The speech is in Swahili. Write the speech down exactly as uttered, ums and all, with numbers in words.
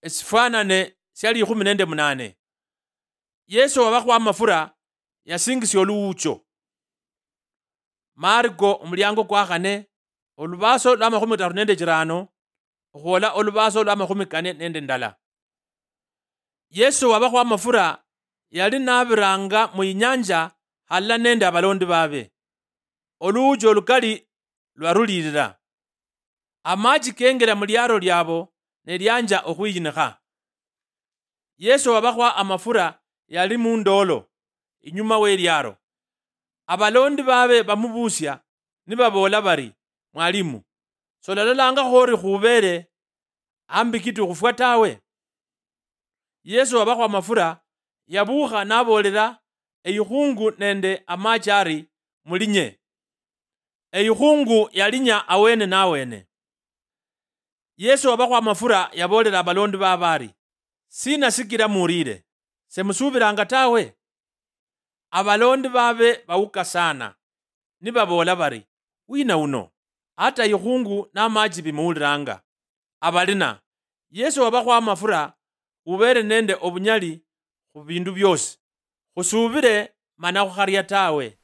esifanane syali ikumi nende munane. Yesu wabakhu amafura yasingisya oluucho. Marko omulyango kwa khane olubaso lwa makhumi taru nende chirano okhuola olubaso lwa makhumi kane nende ndala. Yesu wabakhu amafura yali nabiranga muinyanja halala nende abalondi babe. Oluucho olukali lwarulilira. Amaji kengela mulyaro lyabo nelyanja okhwiyinikha. Yesu wabakhu amafura yali mundolo inyuma welyaro. Abalondi babe bamubusya nibabola bari, mwalimu, sololalanga khori khubele ambi kitu khufwa tawe? Yesu wabakhu amafura yabukha nabolera eikhungu nende amachi ari mulinye. Eikhungu yalinya awene nawene. Yesu wabakhu amafura yabolera abalondi babe ari, sina sikira murire, semusubiranga tawe? Abalondi babe bawuka sana nibabola bari, wina uno hata ikhungu na maji bimuuliranga. Abalina, Yesu wabakhu amafura ubere nende obunyali khu bindu byosi, khusubire mana khukharya tawe.